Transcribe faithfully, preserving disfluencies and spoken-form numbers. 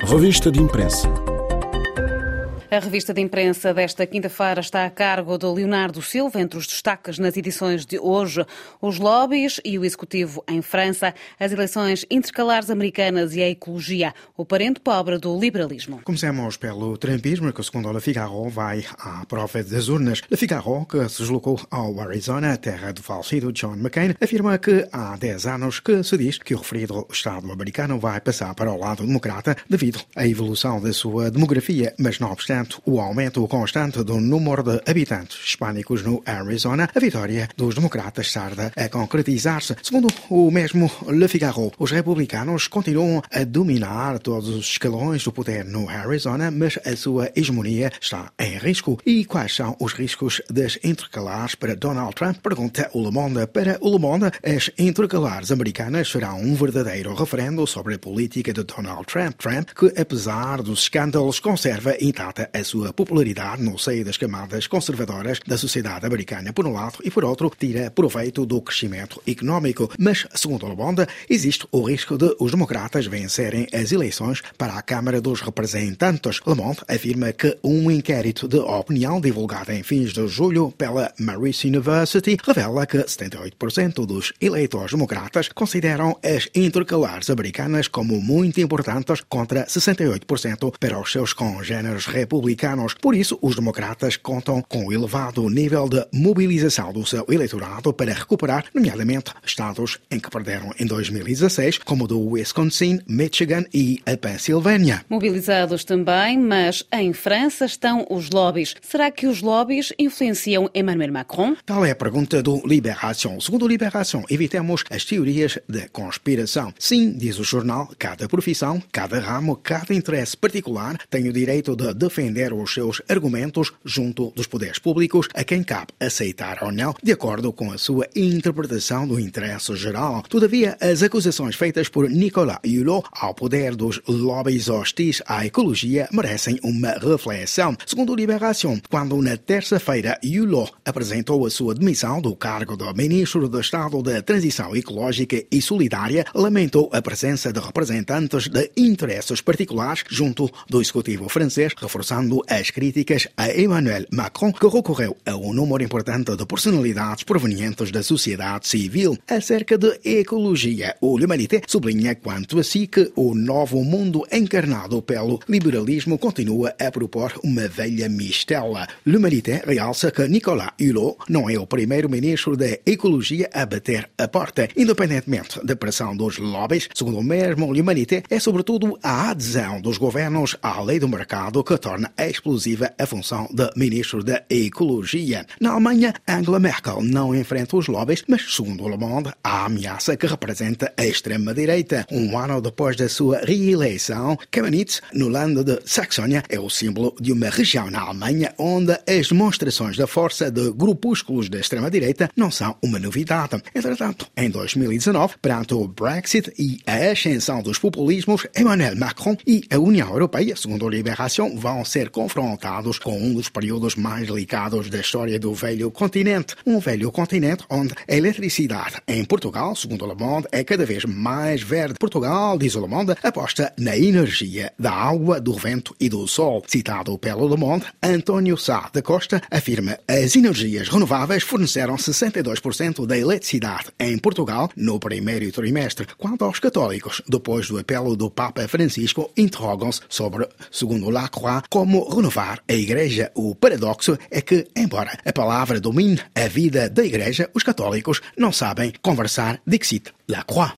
Revista de Imprensa. A revista de imprensa desta quinta-feira está a cargo de Leonardo Silva. Entre os destaques nas edições de hoje, os lobbies e o executivo em França, as eleições intercalares americanas e a ecologia, o parente pobre do liberalismo. Começamos pelo trumpismo, que segundo Le Figaro vai à prova das urnas. Le Figaro, que se deslocou ao Arizona, terra do falecido John McCain, afirma que há dez anos que se diz que o referido Estado americano vai passar para o lado democrata devido à evolução da sua demografia, mas não obstante o aumento constante do número de habitantes hispânicos no Arizona, a vitória dos democratas tarda a concretizar-se. Segundo o mesmo Le Figaro, os republicanos continuam a dominar todos os escalões do poder no Arizona, mas a sua hegemonia está em risco. E quais são os riscos das intercalares para Donald Trump? Pergunta o Le Monde. Para o Le Monde, as intercalares americanas serão um verdadeiro referendo sobre a política de Donald Trump. Trump, que apesar dos escândalos, conserva intacta a sua popularidade no seio das camadas conservadoras da sociedade americana, por um lado, e por outro, tira proveito do crescimento económico. Mas, segundo Le Monde, existe o risco de os democratas vencerem as eleições para a Câmara dos Representantes. Le Monde afirma que um inquérito de opinião divulgado em fins de julho pela Marist University revela que setenta e oito por cento dos eleitores democratas consideram as intercalares americanas como muito importantes, contra sessenta e oito por cento para os seus congêneres republicanos. Por isso, os democratas contam com um elevado nível de mobilização do seu eleitorado para recuperar, nomeadamente, estados em que perderam em dois mil e dezasseis, como o do Wisconsin, Michigan e a Pensilvânia. Mobilizados também, mas em França estão os lobbies. Será que os lobbies influenciam Emmanuel Macron? Tal é a pergunta do Libération. Segundo o Libération, evitemos as teorias da conspiração. Sim, diz o jornal, cada profissão, cada ramo, cada interesse particular tem o direito de defender os seus argumentos junto dos poderes públicos, a quem cabe aceitar ou não, de acordo com a sua interpretação do interesse geral. Todavia, as acusações feitas por Nicolas Hulot ao poder dos lobbies hostis à ecologia merecem uma reflexão. Segundo o Libération, quando na terça-feira Hulot apresentou a sua demissão do cargo de Ministro de Estado da Transição Ecológica e Solidária, lamentou a presença de representantes de interesses particulares junto do executivo francês, reforçando as críticas a Emmanuel Macron, que recorreu a um número importante de personalidades provenientes da sociedade civil. Acerca de ecologia, o L'Humanité sublinha quanto a si que o novo mundo encarnado pelo liberalismo continua a propor uma velha mistela. L'Humanité realça que Nicolas Hulot não é o primeiro-ministro da ecologia a bater a porta. Independentemente da pressão dos lobbies, segundo o mesmo L'Humanité, é sobretudo a adesão dos governos à lei do mercado que torna explosiva a função de Ministro da Ecologia. Na Alemanha, Angela Merkel não enfrenta os lobbies, mas, segundo o Le Monde, a ameaça que representa a extrema-direita. Um ano depois da sua reeleição, Chemnitz, no Land de Saxônia, é o símbolo de uma região na Alemanha onde as demonstrações da força de grupúsculos da extrema-direita não são uma novidade. Entretanto, em dois mil e dezanove, perante o Brexit e a ascensão dos populismos, Emmanuel Macron e a União Europeia, segundo a Libération, vão ser confrontados com um dos períodos mais delicados da história do velho continente. Um velho continente onde a eletricidade em Portugal, segundo o Le Monde, é cada vez mais verde. Portugal, diz o Le Monde, aposta na energia da água, do vento e do sol. Citado pelo Le Monde, António Sá da Costa afirma que as energias renováveis forneceram sessenta e dois por cento da eletricidade em Portugal no primeiro trimestre. Quanto aos católicos, depois do apelo do Papa Francisco, interrogam-se sobre, segundo Lacroix, como renovar a Igreja. O paradoxo é que, embora a palavra domine a vida da Igreja, os católicos não sabem conversar. Dixit Lacroix.